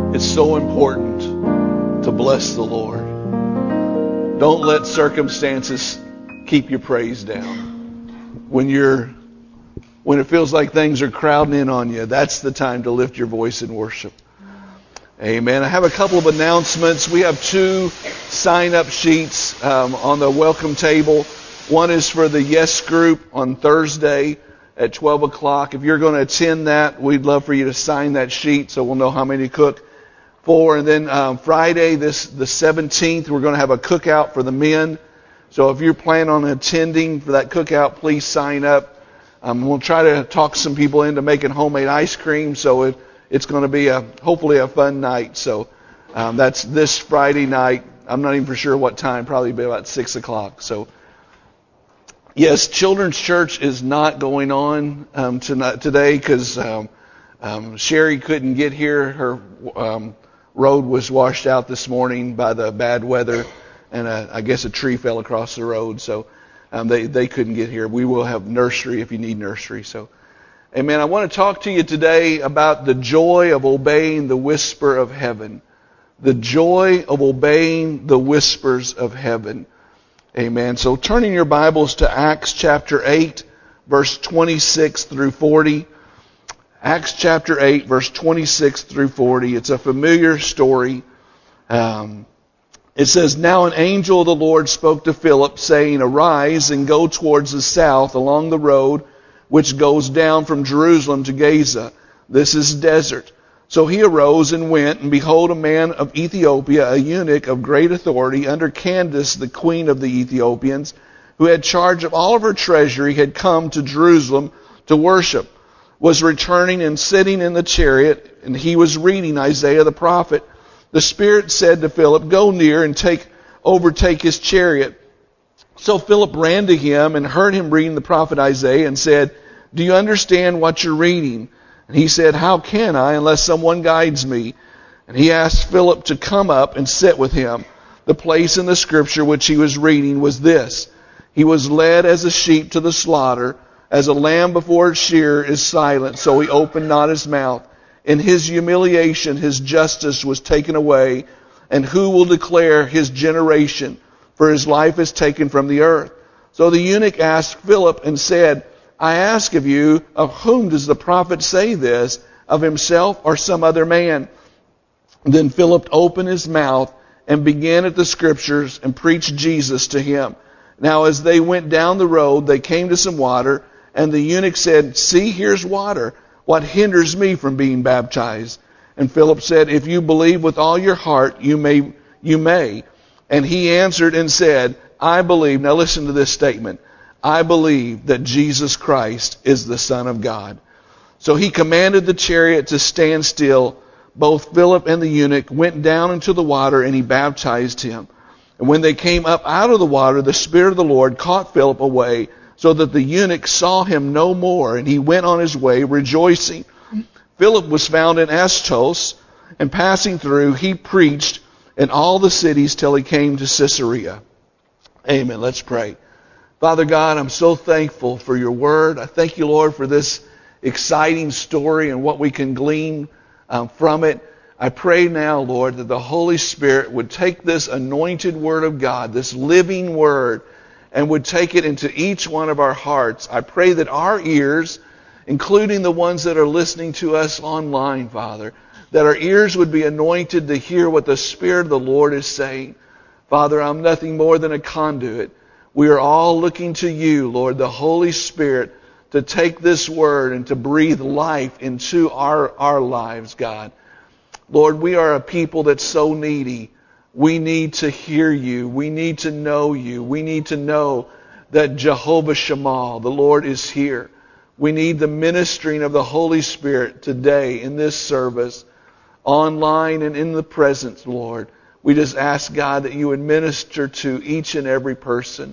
It's so important to bless the Lord. Don't let circumstances keep your praise down. When it feels like things are crowding in on you, that's the time to lift your voice in worship. Amen. I have a couple of announcements. We have 2 sign-up sheets on the welcome table. One is for the Yes Group on Thursday at 12 o'clock. If you're going to attend that, we'd love for you to sign that sheet so we'll know how many to cook for. And then Friday, the 17th, we're going to have a cookout for the men. So if you're planning on attending for that cookout, please sign up. We'll try to talk some people into making homemade ice cream, so it's going to be hopefully a fun night. So that's this Friday night. I'm not even for sure what time, probably be about 6 o'clock. So yes, Children's Church is not going on today because Sherry couldn't get here. Her road was washed out this morning by the bad weather, and I guess a tree fell across the road, so they couldn't get here. We will have nursery if you need nursery. So, amen. I want to talk to you today about the joy of obeying the whisper of heaven. The joy of obeying the whispers of heaven. Amen. So turning your Bibles to Acts chapter 8, verse 26 through 40. Acts chapter 8, verse 26 through 40. It's a familiar story. It says, "Now an angel of the Lord spoke to Philip, saying, 'Arise and go towards the south along the road which goes down from Jerusalem to Gaza. This is desert.' So he arose and went, and behold, a man of Ethiopia, a eunuch of great authority, under Candace, the queen of the Ethiopians, who had charge of all of her treasury, had come to Jerusalem to worship, was returning and sitting in the chariot, and he was reading Isaiah the prophet. The Spirit said to Philip, 'Go near and overtake his chariot.' So Philip ran to him and heard him reading the prophet Isaiah and said, 'Do you understand what you're reading?' And he said, 'How can I unless someone guides me?' And he asked Philip to come up and sit with him. The place in the scripture which he was reading was this: 'He was led as a sheep to the slaughter, as a lamb before its shearer is silent, so he opened not his mouth. In his humiliation his justice was taken away. And who will declare his generation? For his life is taken from the earth.' So the eunuch asked Philip and said, 'I ask of you, of whom does the prophet say this? Of himself or some other man?' Then Philip opened his mouth and began at the scriptures and preached Jesus to him. Now as they went down the road, they came to some water, and the eunuch said, 'See, here's water. What hinders me from being baptized?' And Philip said, 'If you believe with all your heart, you may. And he answered and said, 'I believe,'" now listen to this statement, "'I believe that Jesus Christ is the Son of God.' So he commanded the chariot to stand still. Both Philip and the eunuch went down into the water, and he baptized him. And when they came up out of the water, the Spirit of the Lord caught Philip away, so that the eunuch saw him no more, and he went on his way rejoicing. Philip was found in Azotus, and passing through, he preached in all the cities till he came to Caesarea." Amen. Let's pray. Father God, I'm so thankful for your word. I thank you, Lord, for this exciting story and what we can glean from it. I pray now, Lord, that the Holy Spirit would take this anointed word of God, this living word, and would take it into each one of our hearts. I pray that our ears, including the ones that are listening to us online, Father, that our ears would be anointed to hear what the Spirit of the Lord is saying. Father, I'm nothing more than a conduit. We are all looking to you, Lord, the Holy Spirit, to take this word and to breathe life into our lives, God. Lord, we are a people that's so needy. We need to hear you. We need to know you. We need to know that Jehovah Shammah, the Lord, is here. We need the ministering of the Holy Spirit today in this service, online and in the presence, Lord. We just ask, God, that you would minister to each and every person.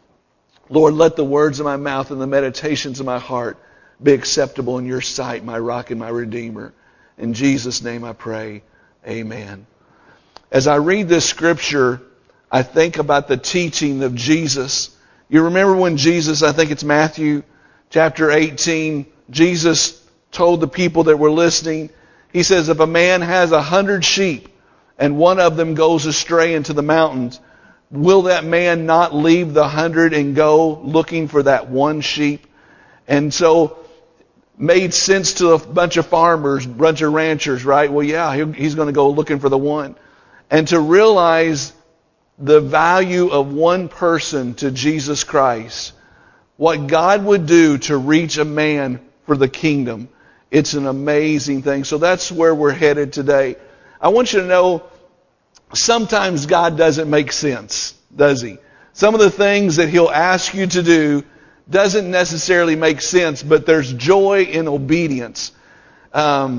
Lord, let the words of my mouth and the meditations of my heart be acceptable in your sight, my rock and my redeemer. In Jesus' name I pray. Amen. As I read this scripture, I think about the teaching of Jesus. You remember when Jesus, I think it's Matthew chapter 18, Jesus told the people that were listening, He says, if a man has 100 sheep and one of them goes astray into the mountains, will that man not leave the 100 and go looking for that one sheep? And so, made sense to a bunch of farmers, bunch of ranchers, right? Well, yeah, he's going to go looking for the one. And to realize the value of one person to Jesus Christ, what God would do to reach a man for the kingdom, it's an amazing thing. So that's where we're headed today. I want you to know, sometimes God doesn't make sense, does He? Some of the things that He'll ask you to do doesn't necessarily make sense, but there's joy in obedience. I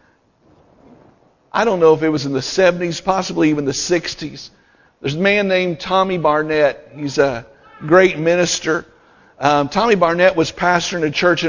don't know if it was in the 70s, possibly even the 60s. There's a man named Tommy Barnett. He's a great minister. Tommy Barnett was pastoring a church in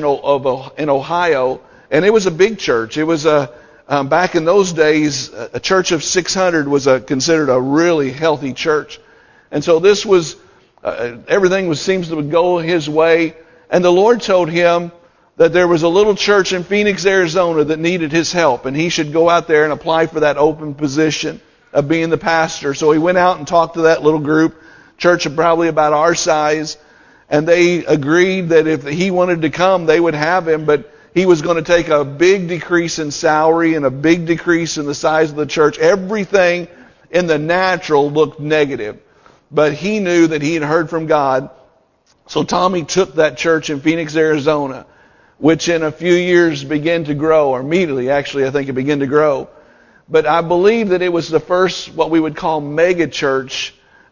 Ohio, and it was a big church. It was back in those days, a church of 600 was considered a really healthy church. And so this was, everything seems to go his way. And the Lord told him that there was a little church in Phoenix, Arizona that needed his help, and he should go out there and apply for that open position of being the pastor. So he went out and talked to that little group, church of probably about our size, and they agreed that if he wanted to come, they would have him, but he was going to take a big decrease in salary and a big decrease in the size of the church. Everything in the natural looked negative. But he knew that he had heard from God. So Tommy took that church in Phoenix, Arizona, which in a few years began to grow, or immediately, actually, I think it began to grow. But I believe that it was the first, what we would call mega church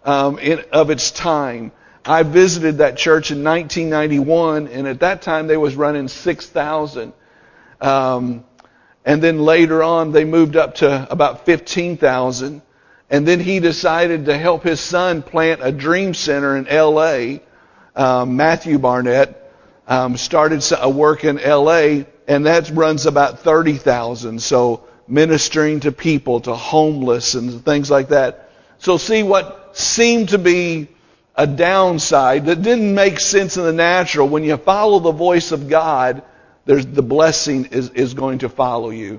of its time. I visited that church in 1991, and at that time they was running 6,000. And then later on they moved up to about 15,000. And then he decided to help his son plant a dream center in L.A. Matthew Barnett started a work in L.A., and that runs about 30,000. So ministering to people, to homeless and things like that. So see, what seemed to be a downside that didn't make sense in the natural, when you follow the voice of God, the blessing is going to follow you.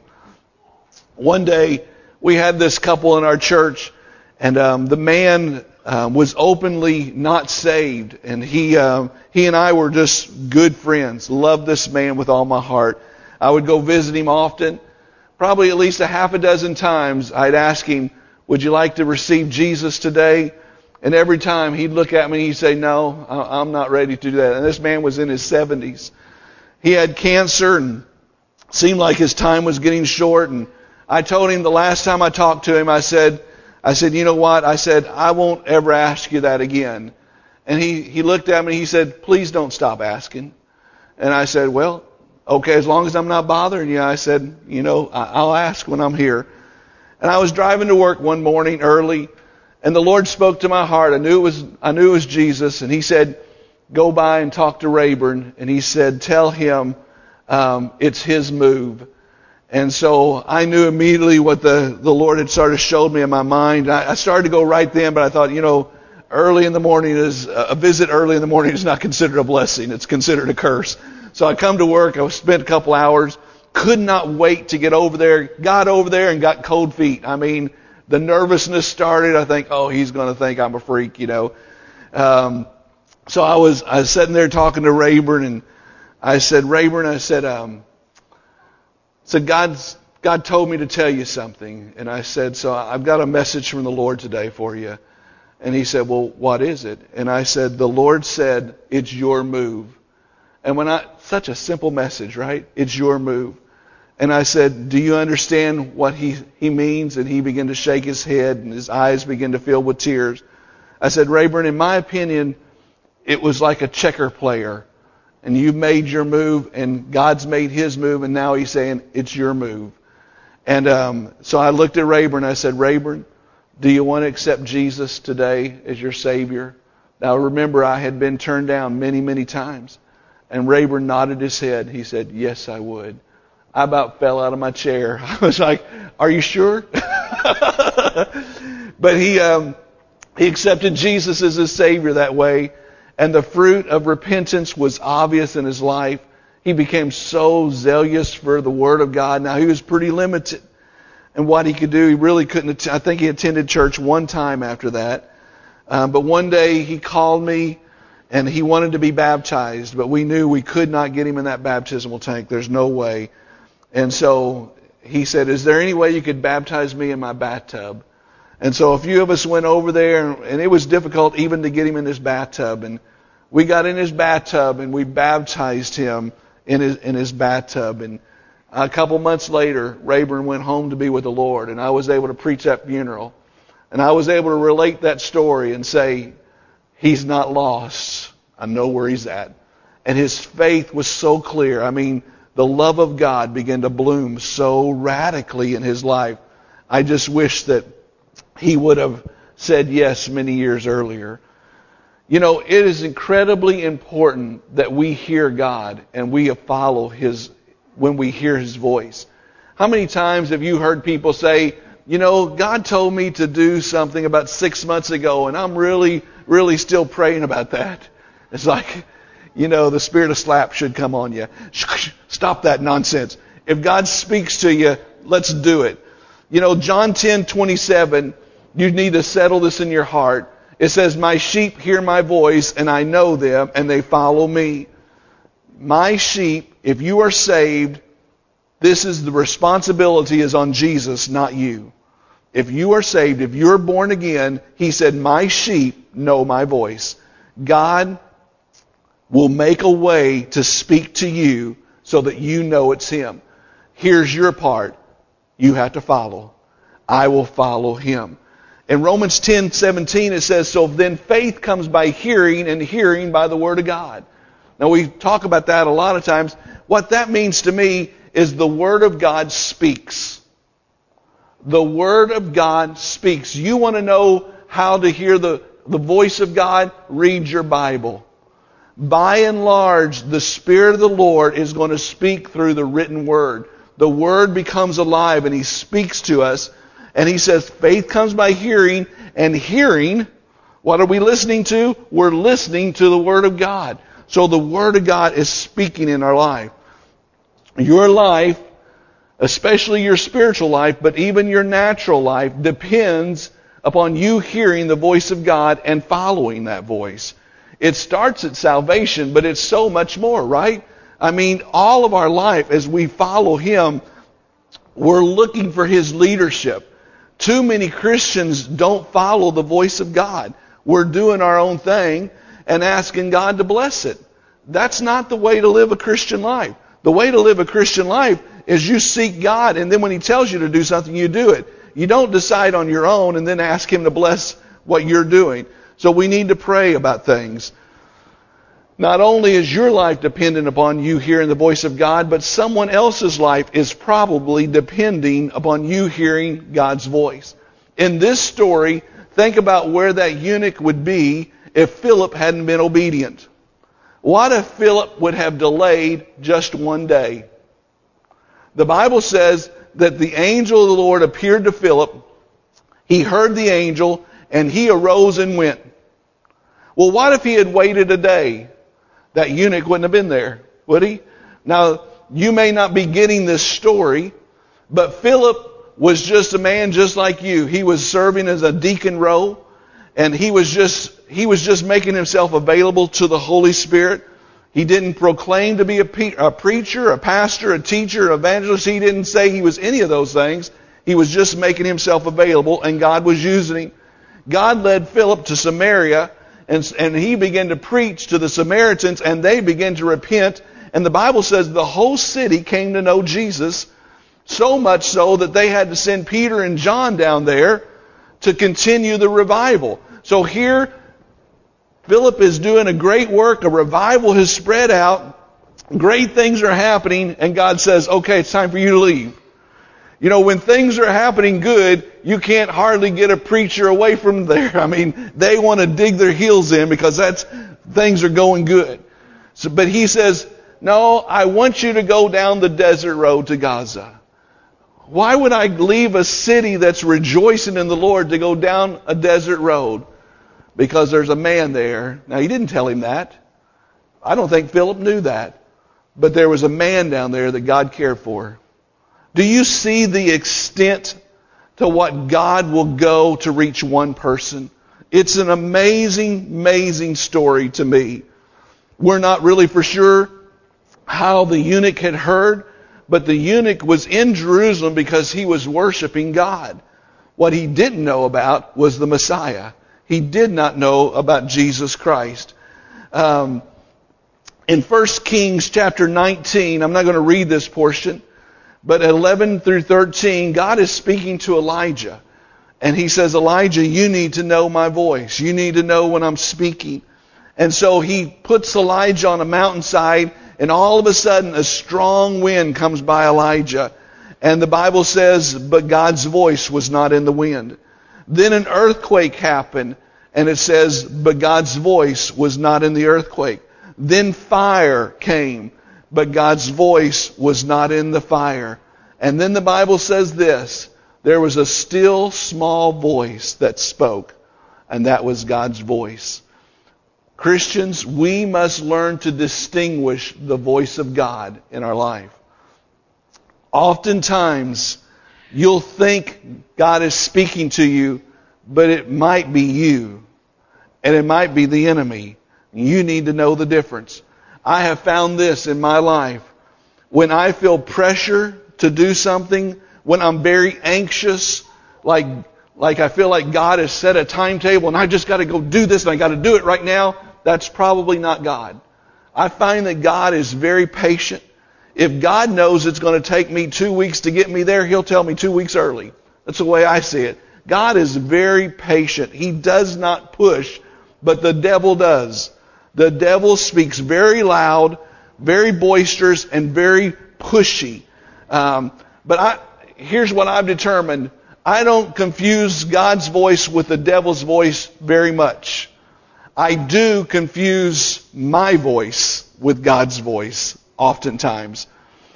One day, we had this couple in our church, and the man was openly not saved, and he and I were just good friends. Loved this man with all my heart. I would go visit him often. Probably at least a half a dozen times I'd ask him, would you like to receive Jesus today? And every time he'd look at me and he'd say, no, I'm not ready to do that. And this man was in his 70s. He had cancer and seemed like his time was getting short. And I told him the last time I talked to him, I said, you know what? I said, I won't ever ask you that again. And he looked at me and he said, please don't stop asking. And I said, well, okay, as long as I'm not bothering you. I said, I'll ask when I'm here. And I was driving to work one morning early, and the Lord spoke to my heart. I knew it was Jesus, and He said, go by and talk to Rayburn. And He said, tell him it's his move. And so I knew immediately what the Lord had started showed me in my mind. I started to go right then, but I thought, early in the morning a visit early in the morning is not considered a blessing. It's considered a curse. So I come to work. I spent a couple hours. Could not wait to get over there. Got over there and got cold feet. I mean, the nervousness started. I think, he's going to think I'm a freak, So I was sitting there talking to Rayburn, and I said, Rayburn, God told me to tell you something. And I said, so I've got a message from the Lord today for you. And he said, well, what is it? And I said, the Lord said, it's your move. And such a simple message, right? It's your move. And I said, do you understand what he means? And he began to shake his head, and his eyes began to fill with tears. I said, Rayburn, in my opinion, it was like a checker player. And you made your move, and God's made His move, and now He's saying, it's your move. And so I looked at Rayburn, and I said, Rayburn, do you want to accept Jesus today as your Savior? Now remember, I had been turned down many, many times. And Rayburn nodded his head. He said, yes, I would. I about fell out of my chair. I was like, are you sure? But he accepted Jesus as his Savior that way. And the fruit of repentance was obvious in his life. He became so zealous for the Word of God. Now, he was pretty limited in what he could do. He really couldn't. I think he attended church one time after that. But one day he called me and he wanted to be baptized, but we knew we could not get him in that baptismal tank. There's no way. And so he said, is there any way you could baptize me in my bathtub? And so a few of us went over there, and it was difficult even to get him in his bathtub. And we got in his bathtub, and we baptized him in his bathtub. And a couple months later, Rayburn went home to be with the Lord, and I was able to preach that funeral. And I was able to relate that story and say, he's not lost. I know where he's at. And his faith was so clear. I mean, the love of God began to bloom so radically in his life. I just wish that he would have said yes many years earlier. You know, it is incredibly important that we hear God and we follow His when we hear His voice. How many times have you heard people say, you know, God told me to do something about 6 months ago, and I'm really, really still praying about that. It's like, you know, the spirit of slap should come on you. Stop that nonsense. If God speaks to you, let's do it. You know, John 10:27, you need to settle this in your heart. It says, my sheep hear my voice, and I know them, and they follow me. My sheep, if you are saved, this is the responsibility is on Jesus, not you. If you are saved, if you're born again, He said, my sheep know my voice. God will make a way to speak to you so that you know it's Him. Here's your part. You have to follow. I will follow Him. In Romans 10:17 it says, so then faith comes by hearing, and hearing by the Word of God. Now we talk about that a lot of times. What that means to me is the Word of God speaks. The Word of God speaks. You want to know how to hear the voice of God? Read your Bible. By and large, the Spirit of the Lord is going to speak through the written Word. The Word becomes alive and He speaks to us. And He says faith comes by hearing, and hearing, what are we listening to? We're listening to the Word of God. So the Word of God is speaking in our life. Your life, especially your spiritual life, but even your natural life, depends upon you hearing the voice of God and following that voice. It starts at salvation, but it's so much more, right? I mean, all of our life, as we follow Him, we're looking for His leadership. Too many Christians don't follow the voice of God. We're doing our own thing and asking God to bless it. That's not the way to live a Christian life. The way to live a Christian life is you seek God, and then when He tells you to do something, you do it. You don't decide on your own and then ask Him to bless what you're doing. So we need to pray about things. Not only is your life dependent upon you hearing the voice of God, but someone else's life is probably depending upon you hearing God's voice. In this story, think about where that eunuch would be if Philip hadn't been obedient. What if Philip would have delayed just one day? The Bible says that the angel of the Lord appeared to Philip. He heard the angel, and he arose and went. Well, what if he had waited a day? That eunuch wouldn't have been there, would he? Now, you may not be getting this story, but Philip was just a man just like you. He was serving as a deacon row, and he was just making himself available to the Holy Spirit. He didn't proclaim to be a preacher, a pastor, a teacher, an evangelist. He didn't say he was any of those things. He was just making himself available, and God was using him. God led Philip to Samaria, and he began to preach to the Samaritans, and they began to repent. And the Bible says the whole city came to know Jesus, so much so that they had to send Peter and John down there to continue the revival. So here, Philip is doing a great work. A revival has spread out. Great things are happening, and God says, okay, it's time for you to leave. You know, when things are happening good, you can't hardly get a preacher away from there. I mean, they want to dig their heels in because things are going good. But he says, no, I want you to go down the desert road to Gaza. Why would I leave a city that's rejoicing in the Lord to go down a desert road? Because there's a man there. Now, he didn't tell him that. I don't think Philip knew that. but there was a man down there that God cared for. Do you see the extent to what God will go to reach one person? It's an amazing, amazing story to me. We're not really for sure how the eunuch had heard, but the eunuch was in Jerusalem because he was worshiping God. What he didn't know about was the Messiah. He did not know about Jesus Christ. In 1 Kings chapter 19, I'm not going to read this portion, but 11 through 13, God is speaking to Elijah. And he says, Elijah, you need to know my voice. You need to know when I'm speaking. And so he puts Elijah on a mountainside, and all of a sudden a strong wind comes by Elijah. And the Bible says, but God's voice was not in the wind. Then an earthquake happened, and it says, but God's voice was not in the earthquake. Then fire came, but God's voice was not in the fire. And then the Bible says this, there was a still small voice that spoke, and that was God's voice. Christians, we must learn to distinguish the voice of God in our life. Oftentimes, you'll think God is speaking to you, but it might be you, and it might be the enemy. You need to know the difference. I have found this in my life. When I feel pressure to do something, when I'm very anxious, like I feel like God has set a timetable and I just got to go do this and I got to do it right now, that's probably not God. I find that God is very patient. If God knows it's going to take me 2 weeks to get me there, He'll tell me 2 weeks early. That's the way I see it. God is very patient. He does not push, but the devil does. The devil speaks very loud, very boisterous, and very pushy. Here's what I've determined. I don't confuse God's voice with the devil's voice very much. I do confuse my voice with God's voice oftentimes.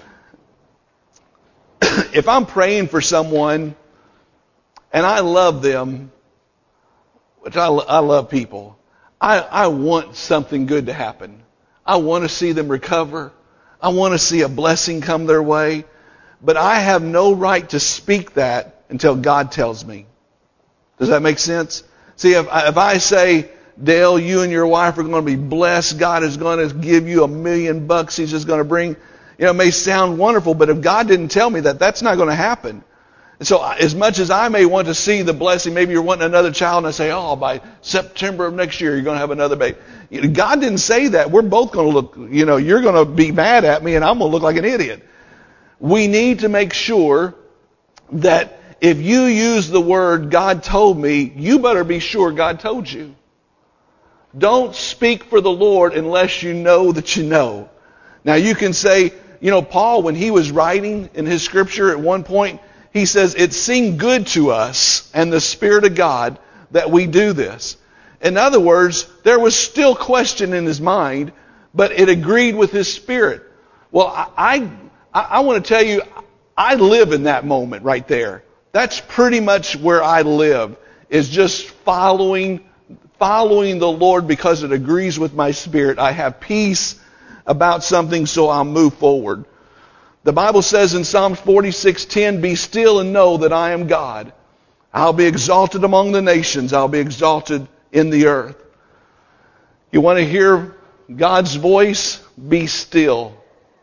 If I'm praying for someone and I love them, which I love people, I want something good to happen. I want to see them recover. I want to see a blessing come their way. But I have no right to speak that until God tells me. Does that make sense? See, if I say, Dale, you and your wife are going to be blessed. God is going to give you $1 million. He's just going to bring, it may sound wonderful, but if God didn't tell me that, that's not going to happen. And so as much as I may want to see the blessing, maybe you're wanting another child and I say, by September of next year, you're going to have another baby. God didn't say that. We're both going to look, you're going to be mad at me and I'm going to look like an idiot. We need to make sure that if you use the word God told me, you better be sure God told you. Don't speak for the Lord unless you know that you know. Now you can say, Paul, when he was writing in his scripture at one point, he says, it seemed good to us and the Spirit of God that we do this. In other words, there was still question in his mind, but it agreed with his spirit. Well, I want to tell you, I live in that moment right there. That's pretty much where I live, is just following the Lord because it agrees with my spirit. I have peace about something, so I'll move forward. The Bible says in Psalms 46:10, be still and know that I am God. I'll be exalted among the nations. I'll be exalted in the earth. You want to hear God's voice? Be still.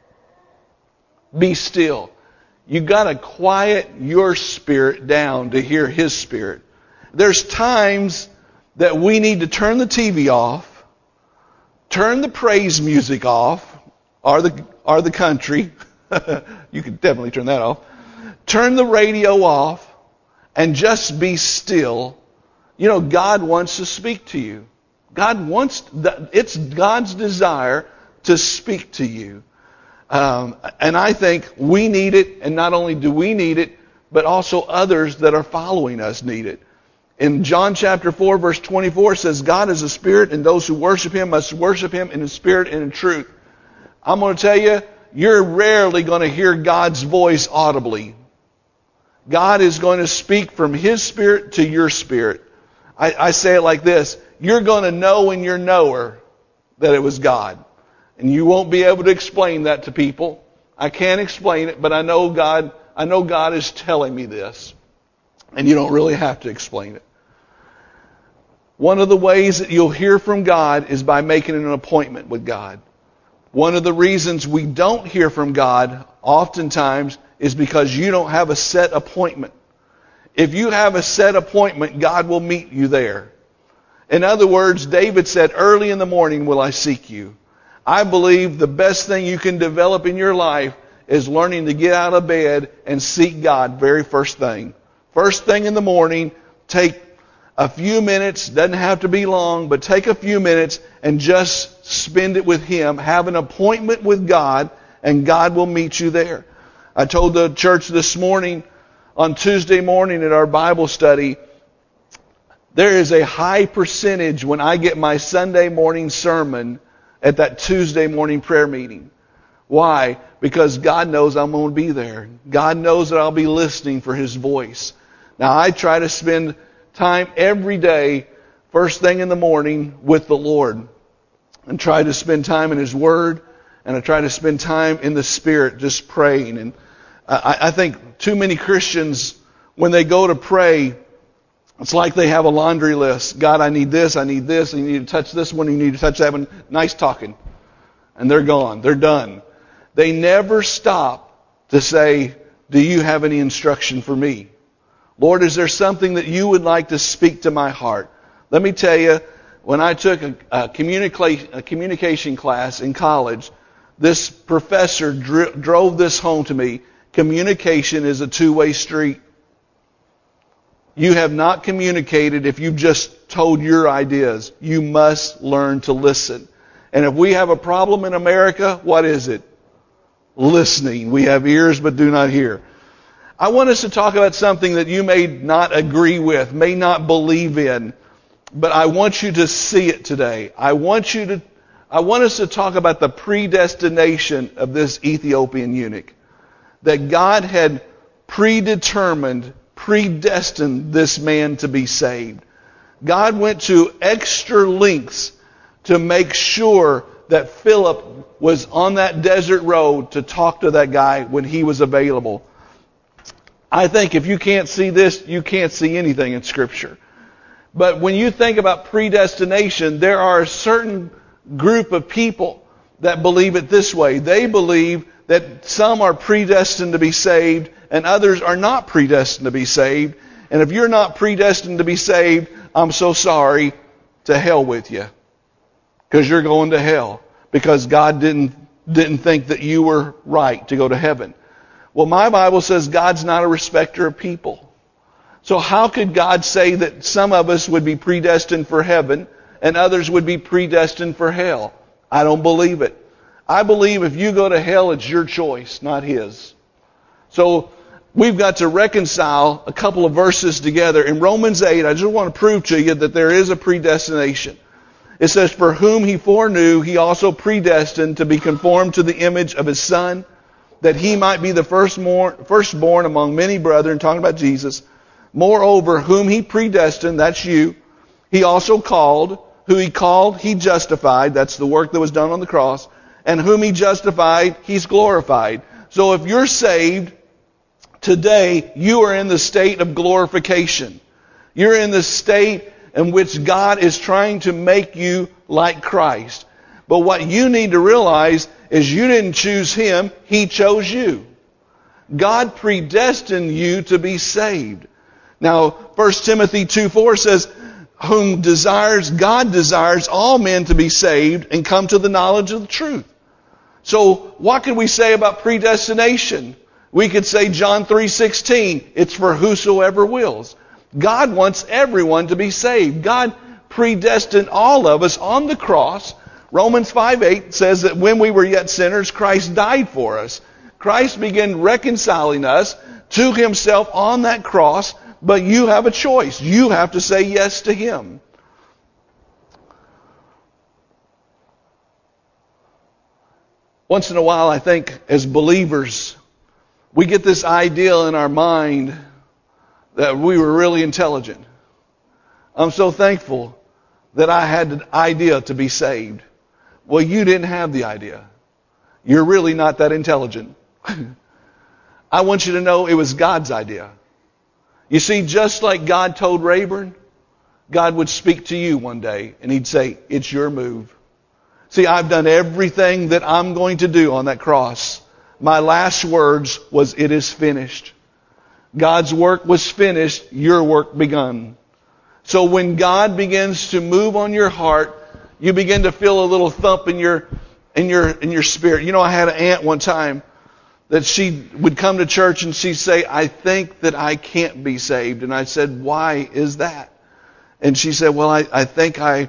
Be still. You've got to quiet your spirit down to hear His Spirit. There's times that we need to turn the TV off, turn the praise music off, or the country. You can definitely turn that off. Turn the radio off and just be still. God wants to speak to you. It's God's desire to speak to you. And I think we need it, and not only do we need it, but also others that are following us need it. In John chapter 4, verse 24 says, God is a spirit, and those who worship Him must worship Him in the spirit and in truth. I'm going to tell you, you're rarely going to hear God's voice audibly. God is going to speak from His spirit to your spirit. I say it like this. You're going to know in your knower that it was God. And you won't be able to explain that to people. I can't explain it, but I know God is telling me this. And you don't really have to explain it. One of the ways that you'll hear from God is by making an appointment with God. One of the reasons we don't hear from God oftentimes is because you don't have a set appointment. If you have a set appointment, God will meet you there. In other words, David said, early in the morning will I seek you. I believe the best thing you can develop in your life is learning to get out of bed and seek God very first thing. First thing in the morning, take a few minutes, doesn't have to be long, but take a few minutes and just spend it with Him. Have an appointment with God, and God will meet you there. I told the church this morning, on Tuesday morning at our Bible study, there is a high percentage when I get my Sunday morning sermon at that Tuesday morning prayer meeting. Why? Because God knows I'm going to be there. God knows that I'll be listening for His voice. Now, I try to spend time every day, first thing in the morning, with the Lord. And try to spend time in His Word. And I try to spend time in the Spirit just praying. And I think too many Christians, when they go to pray, it's like they have a laundry list. God, I need this, and you need to touch this one, you need to touch that one. Nice talking. And they're gone. They're done. They never stop to say, do you have any instruction for me? Lord, is there something that you would like to speak to my heart? Let me tell you, when I took a communication class in college, this professor drove this home to me. Communication is a two-way street. You have not communicated if you've just told your ideas. You must learn to listen. And if we have a problem in America, what is it? Listening. We have ears but do not hear. I want us to talk about something that you may not agree with, may not believe in, but I want you to see it today. I want us to talk about the predestination of this Ethiopian eunuch. That God had predestined this man to be saved. God went to extra lengths to make sure that Philip was on that desert road to talk to that guy when he was available. I think if you can't see this, you can't see anything in Scripture. But when you think about predestination, there are a certain group of people that believe it this way. They believe that some are predestined to be saved and others are not predestined to be saved. And if you're not predestined to be saved, I'm so sorry, to hell with you. Because you're going to hell. Because God didn't think that you were right to go to heaven. Well, my Bible says God's not a respecter of people. So how could God say that some of us would be predestined for heaven and others would be predestined for hell? I don't believe it. I believe if you go to hell, it's your choice, not His. So we've got to reconcile a couple of verses together. In Romans 8, I just want to prove to you that there is a predestination. It says, for whom He foreknew, He also predestined to be conformed to the image of His Son, that He might be the firstborn among many brethren, talking about Jesus. Moreover, whom He predestined, that's you, He also called. Who He called, He justified. That's the work that was done on the cross. And whom He justified, He's glorified. So if you're saved today, you are in the state of glorification. You're in the state in which God is trying to make you like Christ. But what you need to realize is you didn't choose Him, He chose you. God predestined you to be saved. Now, 1 Timothy 2:4 says, God desires all men to be saved and come to the knowledge of the truth. So, what can we say about predestination? We could say John 3:16, it's for whosoever wills. God wants everyone to be saved. God predestined all of us on the cross. Romans 5:8 says that when we were yet sinners, Christ died for us. Christ began reconciling us to Himself on that cross, but you have a choice. You have to say yes to Him. Once in a while, I think, as believers, we get this idea in our mind that we were really intelligent. I'm so thankful that I had the idea to be saved. Well, you didn't have the idea. You're really not that intelligent. I want you to know it was God's idea. You see, just like God told Rayburn, God would speak to you one day and He'd say, it's your move. See, I've done everything that I'm going to do on that cross. My last words was, it is finished. God's work was finished, your work begun. So when God begins to move on your heart, you begin to feel a little thump in your spirit. You know, I had an aunt one time that she would come to church and she'd say, I think that I can't be saved. And I said, why is that? And she said, well, I think I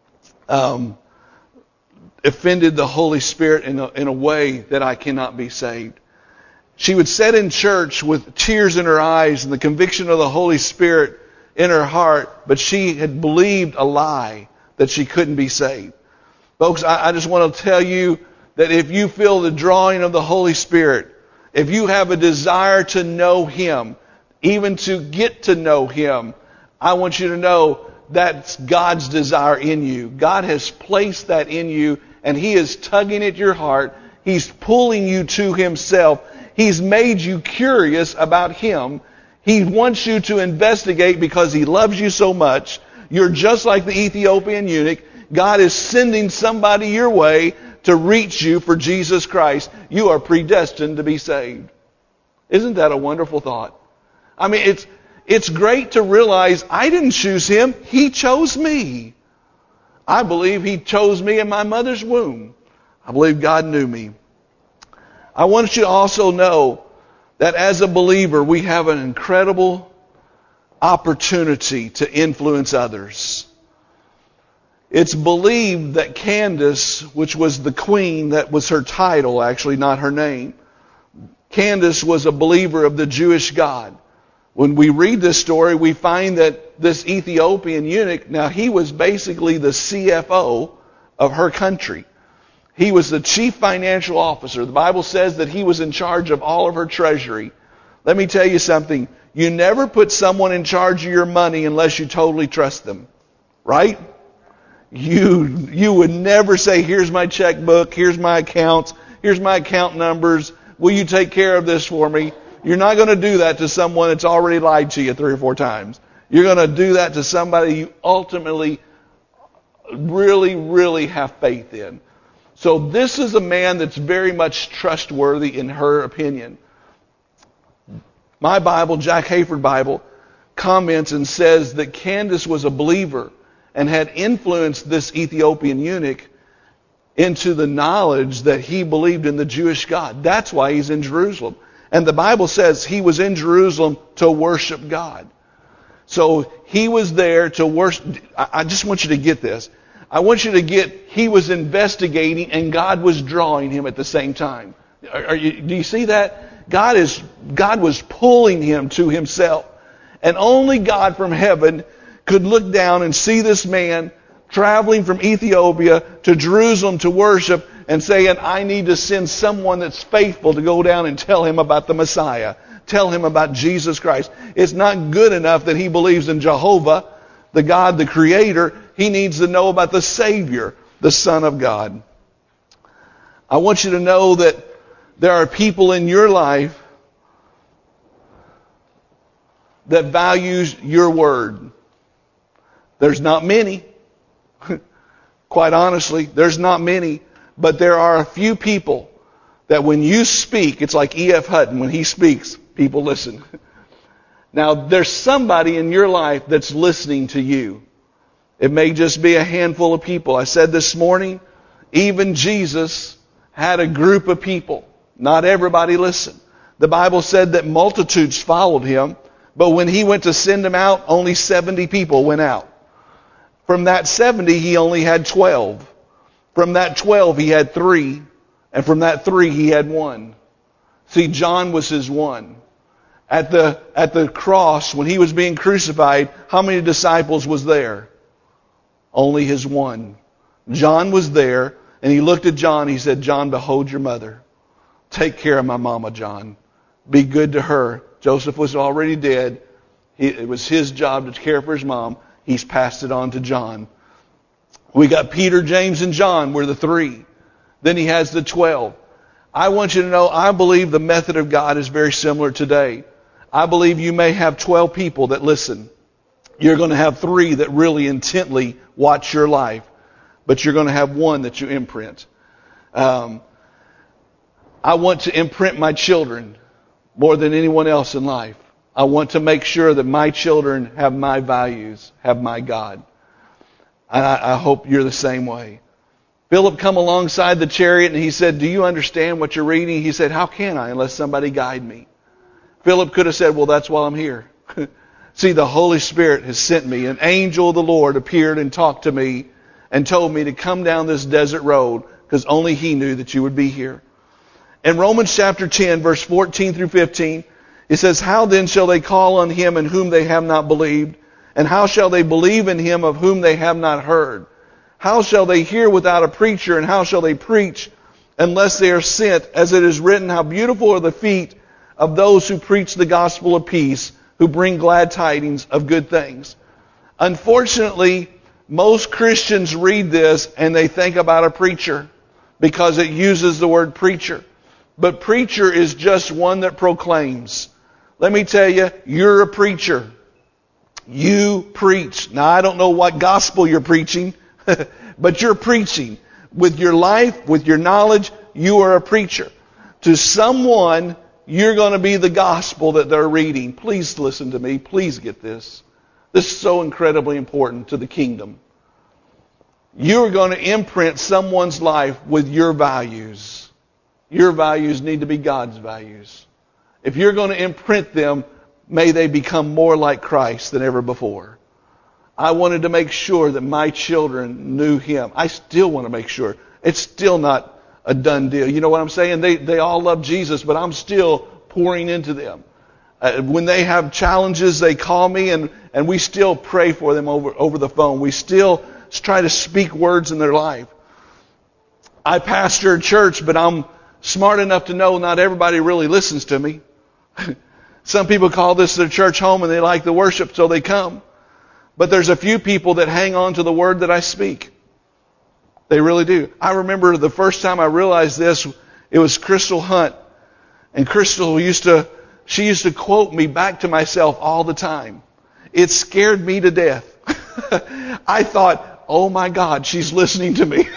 offended the Holy Spirit in a way that I cannot be saved. She would sit in church with tears in her eyes and the conviction of the Holy Spirit in her heart, but she had believed a lie that she couldn't be saved. Folks, I just want to tell you that if you feel the drawing of the Holy Spirit, if you have a desire to know Him, even to get to know Him, I want you to know that's God's desire in you. God has placed that in you, and He is tugging at your heart. He's pulling you to Himself. He's made you curious about Him. He wants you to investigate because He loves you so much. You're just like the Ethiopian eunuch. God is sending somebody your way to reach you for Jesus Christ. You are predestined to be saved. Isn't that a wonderful thought? I mean, it's great to realize I didn't choose Him. He chose me. I believe He chose me in my mother's womb. I believe God knew me. I want you to also know that as a believer, we have an incredible opportunity to influence others. It's believed that Candace, which was the queen, that was her title, actually not her name. Candace was a believer of the Jewish God. When we read this story, we find that this Ethiopian eunuch, now he was basically the CFO of her country. He was the chief financial officer. The Bible says that he was in charge of all of her treasury. Let me tell you something. You never put someone in charge of your money unless you totally trust them. Right? You would never say, here's my checkbook, here's my accounts, here's my account numbers. Will you take care of this for me? You're not going to do that to someone that's already lied to you 3 or 4 times. You're going to do that to somebody you ultimately really, really have faith in. So this is a man that's very much trustworthy in her opinion. My Bible, Jack Hayford Bible, comments and says that Candace was a believer and had influenced this Ethiopian eunuch into the knowledge that he believed in the Jewish God. That's why he's in Jerusalem. And the Bible says he was in Jerusalem to worship God. So he was there to worship. I just want you to get this. I want you to get, he was investigating and God was drawing him at the same time. Do you see that? God was pulling him to Himself. And only God from heaven could look down and see this man traveling from Ethiopia to Jerusalem to worship and saying, I need to send someone that's faithful to go down and tell him about the Messiah. Tell him about Jesus Christ. It's not good enough that he believes in Jehovah, the God, the Creator. He needs to know about the Savior, the Son of God. I want you to know that there are people in your life that values your word. There's not many. Quite honestly, there's not many. But there are a few people that when you speak, it's like E.F. Hutton. When he speaks, people listen. Now, there's somebody in your life that's listening to you. It may just be a handful of people. I said this morning, even Jesus had a group of people. Not everybody listened. The Bible said that multitudes followed Him, but when He went to send them out, only 70 people went out. From that 70, He only had 12. From that 12, He had 3. And from that 3, He had 1. See, John was His 1. At the cross, when He was being crucified, how many disciples was there? Only His 1. John was there, and He looked at John. He said, John, behold your mother. Take care of my mama, John. Be good to her. Joseph was already dead. It was his job to care for his mom. He's passed it on to John. We got Peter, James, and John were the 3. Then he has the 12. I want you to know, I believe the method of God is very similar today. I believe you may have 12 people that listen. You're going to have 3 that really intently watch your life. But you're going to have 1 that you imprint. I want to imprint my children more than anyone else in life. I want to make sure that my children have my values, have my God. And I hope you're the same way. Philip come alongside the chariot and he said, do you understand what you're reading? He said, how can I unless somebody guide me? Philip could have said, well, that's why I'm here. See, the Holy Spirit has sent me. An angel of the Lord appeared and talked to me and told me to come down this desert road because only He knew that you would be here. In Romans chapter 10, verse 14 through 15, it says, how then shall they call on Him in whom they have not believed? And how shall they believe in Him of whom they have not heard? How shall they hear without a preacher? And how shall they preach unless they are sent? As it is written, how beautiful are the feet of those who preach the gospel of peace, who bring glad tidings of good things. Unfortunately, most Christians read this and they think about a preacher because it uses the word preacher. But preacher is just one that proclaims. Let me tell you, you're a preacher. You preach. Now, I don't know what gospel you're preaching, but you're preaching. With your life, with your knowledge, you are a preacher. To someone, you're going to be the gospel that they're reading. Please listen to me. Please get this. This is so incredibly important to the kingdom. You're going to imprint someone's life with your values. Your values need to be God's values. If you're going to imprint them, may they become more like Christ than ever before. I wanted to make sure that my children knew Him. I still want to make sure. It's still not a done deal. You know what I'm saying? They all love Jesus, but I'm still pouring into them. When they have challenges, they call me, and we still pray for them over the phone. We still try to speak words in their life. I pastor a church, but I'm smart enough to know not everybody really listens to me. Some people call this their church home and they like the worship, so they come. But there's a few people that hang on to the word that I speak. They really do. I remember the first time I realized this, it was Crystal Hunt. And Crystal used to quote me back to myself all the time. It scared me to death. I thought, oh my God, she's listening to me.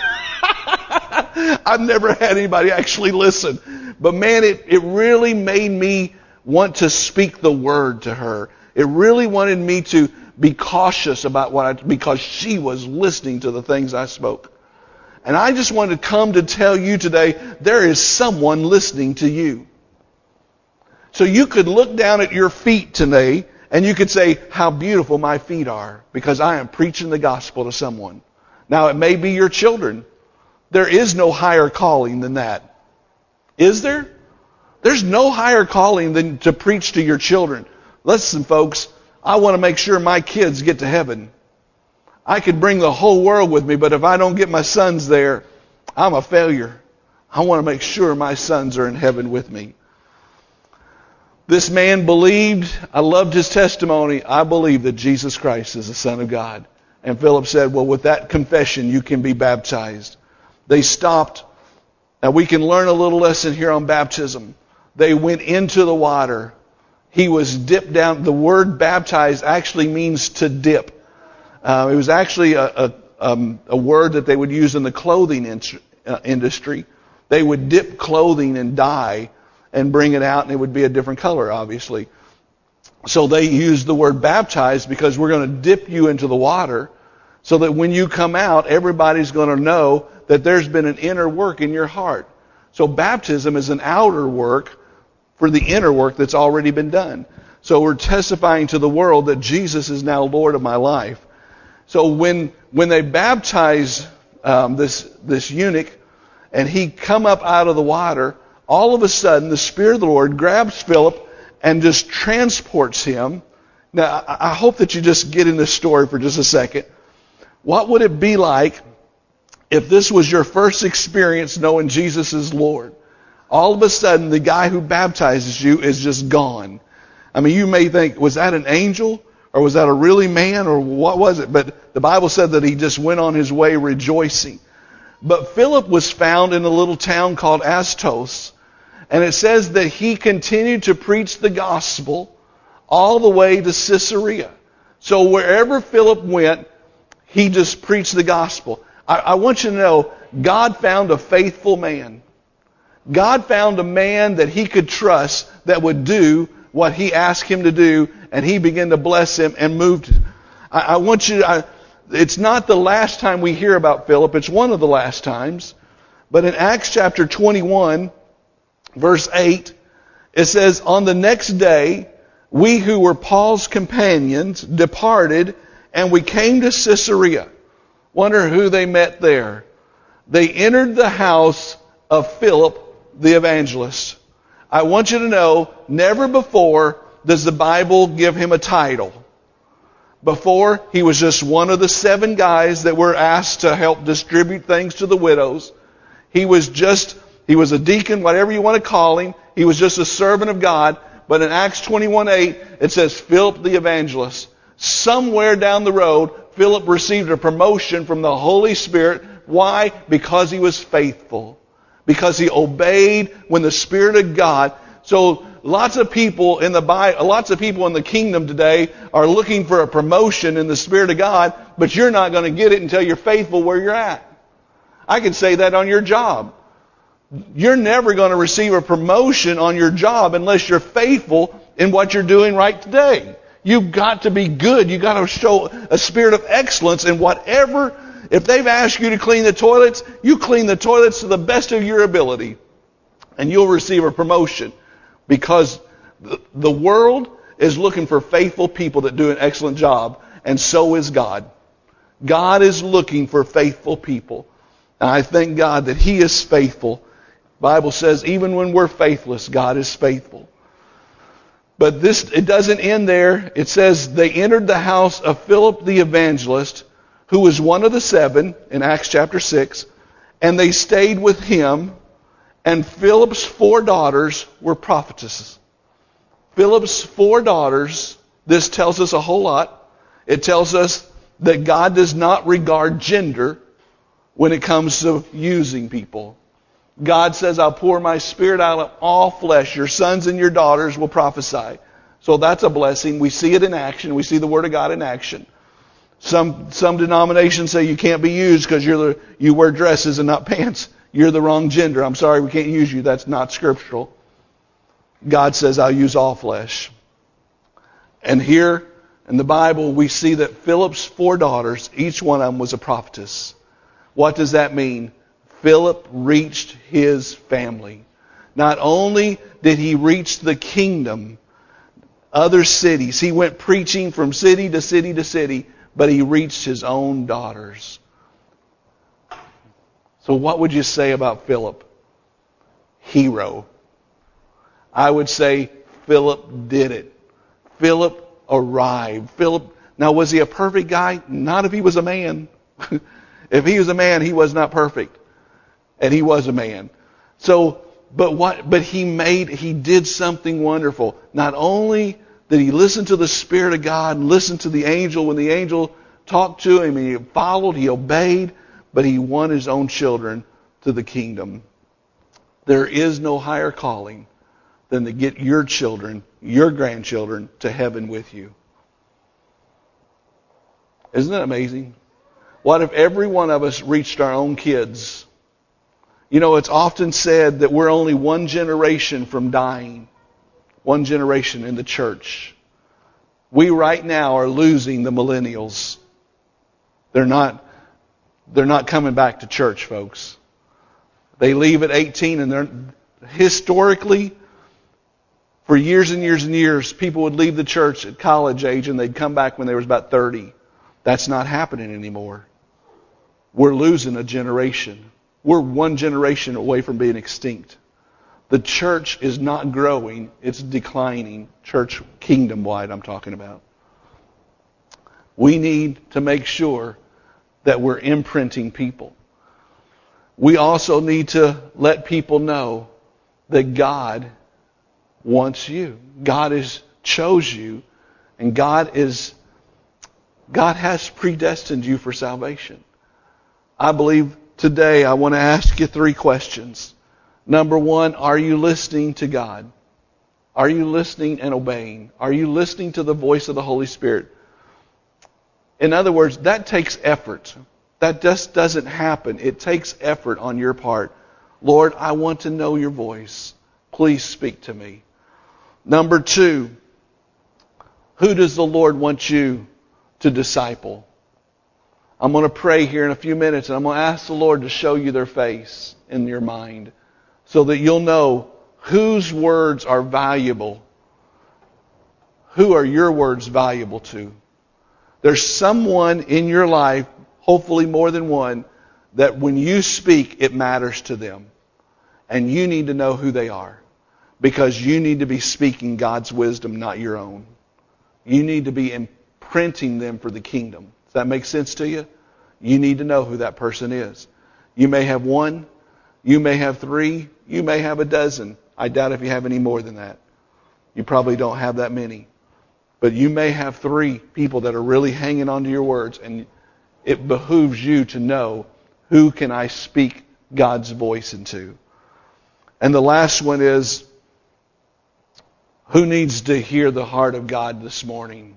I've never had anybody actually listen. But man, it really made me want to speak the word to her. It really wanted me to be cautious about because she was listening to the things I spoke. And I just wanted to come to tell you today, there is someone listening to you. So you could look down at your feet today and you could say, how beautiful my feet are because I am preaching the gospel to someone. Now it may be your children. There is no higher calling than that. Is there? There's no higher calling than to preach to your children. Listen, folks, I want to make sure my kids get to heaven. I could bring the whole world with me, but if I don't get my sons there, I'm a failure. I want to make sure my sons are in heaven with me. This man believed, I loved his testimony, I believe that Jesus Christ is the Son of God. And Philip said, well, with that confession, you can be baptized. They stopped. Now we can learn a little lesson here on baptism. They went into the water. He was dipped down. The word baptized actually means to dip. It was actually a word that they would use in the clothing industry. They would dip clothing in dye and bring it out, and it would be a different color, obviously. So they used the word baptized because we're going to dip you into the water so that when you come out, everybody's going to know that there's been an inner work in your heart. So baptism is an outer work for the inner work that's already been done. So we're testifying to the world that Jesus is now Lord of my life. So when they baptized this eunuch and he come up out of the water, all of a sudden the Spirit of the Lord grabs Philip and just transports him. Now, I hope that you just get in this story for just a second. What would it be like if this was your first experience knowing Jesus is Lord? All of a sudden, the guy who baptizes you is just gone. I mean, you may think, was that an angel? Or was that a really man? Or what was it? But the Bible said that he just went on his way rejoicing. But Philip was found in a little town called Astos. And it says that he continued to preach the gospel all the way to Caesarea. So wherever Philip went, he just preached the gospel. I want you to know, God found a faithful man. God found a man that he could trust that would do what he asked him to do, and he began to bless him and moved. I want you to, it's not the last time we hear about Philip. It's one of the last times. But in Acts chapter 21, verse 8, it says, on the next day, we who were Paul's companions departed, and we came to Caesarea. Wonder who they met there. They entered the house of Philip the evangelist. I want you to know, never before does the Bible give him a title. Before, he was just one of the 7 guys that were asked to help distribute things to the widows. He was a deacon, whatever you want to call him. He was just a servant of God. But in Acts 21:8, it says Philip the evangelist. Somewhere down the road, Philip received a promotion from the Holy Spirit. Why? Because he was faithful. Because he obeyed when the Spirit of God. So lots of people in the kingdom today are looking for a promotion in the Spirit of God, but you're not going to get it until you're faithful where you're at. I can say that on your job. You're never going to receive a promotion on your job unless you're faithful in what you're doing right today. You've got to be good. You've got to show a spirit of excellence in whatever. If they've asked you to clean the toilets, you clean the toilets to the best of your ability. And you'll receive a promotion. Because the world is looking for faithful people that do an excellent job. And so is God. God is looking for faithful people. And I thank God that He is faithful. The Bible says even when we're faithless, God is faithful. But it doesn't end there. It says they entered the house of Philip the evangelist, who was one of the 7 in Acts chapter 6, and they stayed with him, and Philip's 4 daughters were prophetesses. Philip's 4 daughters, this tells us a whole lot. It tells us that God does not regard gender when it comes to using people. God says, I'll pour my Spirit out on all flesh. Your sons and your daughters will prophesy. So that's a blessing. We see it in action. We see the Word of God in action. Some denominations say you can't be used because you wear dresses and not pants. You're the wrong gender. I'm sorry, we can't use you. That's not scriptural. God says, I'll use all flesh. And here in the Bible, we see that Philip's 4 daughters, each one of them was a prophetess. What does that mean? Philip reached his family. Not only did he reach the kingdom, other cities. He went preaching from city to city to city, but he reached his own daughters. So what would you say about Philip? Hero. I would say Philip did it. Philip arrived. Now was he a perfect guy? Not if he was a man. If he was a man, he was not perfect. And he was a man. But he did something wonderful. Not only did he listen to the Spirit of God and listen to the angel when the angel talked to him, and he followed, he obeyed, but he won his own children to the kingdom. There is no higher calling than to get your children, your grandchildren, to heaven with you. Isn't that amazing? What if every one of us reached our own kids? You know, it's often said that we're only one generation from dying. One generation in the church. We right now are losing the millennials. They're not coming back to church, folks. They leave at 18, and they're historically, for years and years and years, people would leave the church at college age and they'd come back when they was about 30. That's not happening anymore. We're losing a generation. We're one generation away from being extinct. The church is not growing, it's declining. Church kingdom-wide I'm talking about. We need to make sure that we're imprinting people. We also need to let people know that God wants you. God has chose you, and God is God has predestined you for salvation. I believe today I want to ask you 3 questions. Number 1, are you listening to God? Are you listening and obeying? Are you listening to the voice of the Holy Spirit? In other words, that takes effort. That just doesn't happen. It takes effort on your part. Lord, I want to know your voice. Please speak to me. Number 2, who does the Lord want you to disciple? I'm going to pray here in a few minutes, and I'm going to ask the Lord to show you their face in your mind so that you'll know whose words are valuable. Who are your words valuable to? There's someone in your life, hopefully more than one, that when you speak, it matters to them. And you need to know who they are. Because you need to be speaking God's wisdom, not your own. You need to be imprinting them for the kingdom. Does that make sense to you? You need to know who that person is. You may have 1, you may have 3, you may have a dozen. I doubt if you have any more than that. You probably don't have that many. But you may have 3 people that are really hanging on to your words, and it behooves you to know, who can I speak God's voice into? And the last one is, who needs to hear the heart of God this morning?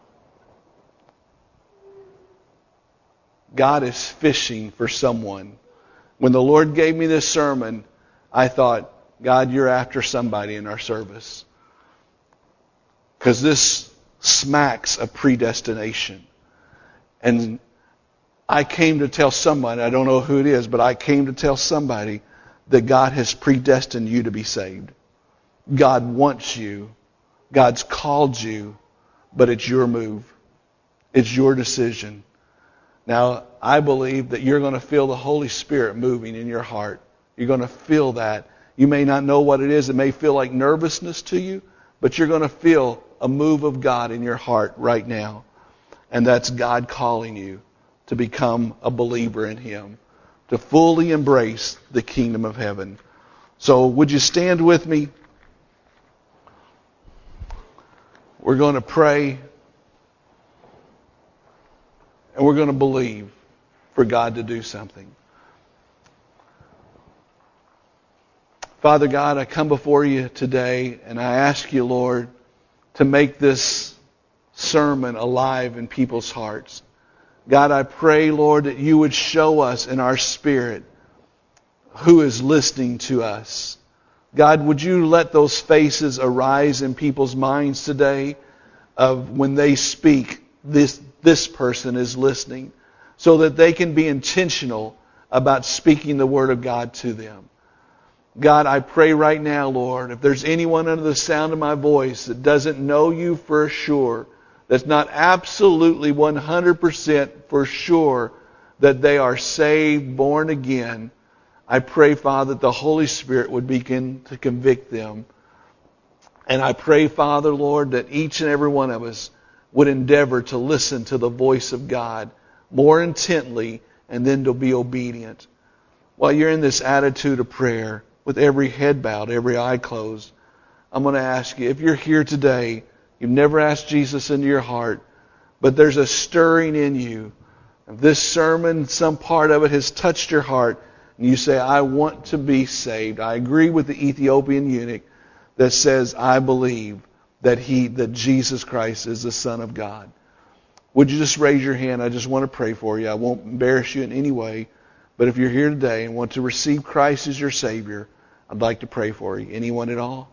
God is fishing for someone. When the Lord gave me this sermon, I thought, God, you're after somebody in our service. Because this smacks of predestination. And I came to tell somebody, I don't know who it is, but I came to tell somebody that God has predestined you to be saved. God wants you. God's called you, but it's your move. It's your decision. Now, I believe that you're going to feel the Holy Spirit moving in your heart. You're going to feel that. You may not know what it is. It may feel like nervousness to you, but you're going to feel a move of God in your heart right now. And that's God calling you to become a believer in Him, to fully embrace the kingdom of heaven. So would you stand with me? We're going to pray, and we're going to believe for God to do something. Father God, I come before you today, and I ask you, Lord, to make this sermon alive in people's hearts. God, I pray, Lord, that you would show us in our spirit who is listening to us. God, would you let those faces arise in people's minds today of when they speak, this person is listening, so that they can be intentional about speaking the Word of God to them. God, I pray right now, Lord, if there's anyone under the sound of my voice that doesn't know you for sure, that's not absolutely 100% for sure that they are saved, born again, I pray, Father, that the Holy Spirit would begin to convict them. And I pray, Father, Lord, that each and every one of us would endeavor to listen to the voice of God more intently and then to be obedient. While you're in this attitude of prayer, with every head bowed, every eye closed, I'm going to ask you, if you're here today, you've never asked Jesus into your heart, but there's a stirring in you. If this sermon, some part of it has touched your heart, and you say, I want to be saved. I agree with the Ethiopian eunuch that says, I believe that Jesus Christ is the Son of God. Would you just raise your hand? I just want to pray for you. I won't embarrass you in any way. But if you're here today and want to receive Christ as your Savior, I'd like to pray for you. Anyone at all?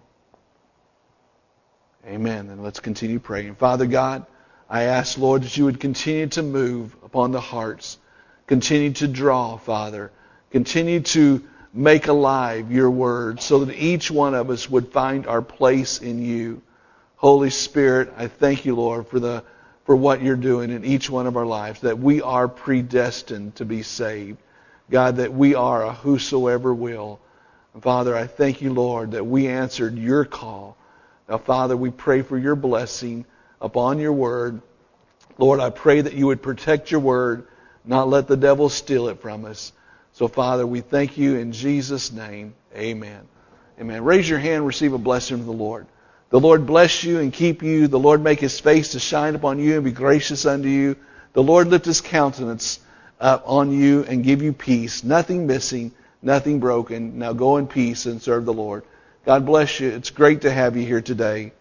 Amen. Then let's continue praying. Father God, I ask, Lord, that you would continue to move upon the hearts. Continue to draw, Father. Continue to make alive your word so that each one of us would find our place in you. Holy Spirit, I thank you, Lord, for what you're doing in each one of our lives, that we are predestined to be saved. God, that we are a whosoever will. And Father, I thank you, Lord, that we answered your call. Now, Father, we pray for your blessing upon your word. Lord, I pray that you would protect your word, not let the devil steal it from us. So, Father, we thank you in Jesus' name. Amen. Amen. Raise your hand and receive a blessing from the Lord. The Lord bless you and keep you. The Lord make his face to shine upon you and be gracious unto you. The Lord lift his countenance up on you and give you peace. Nothing missing, nothing broken. Now go in peace and serve the Lord. God bless you. It's great to have you here today.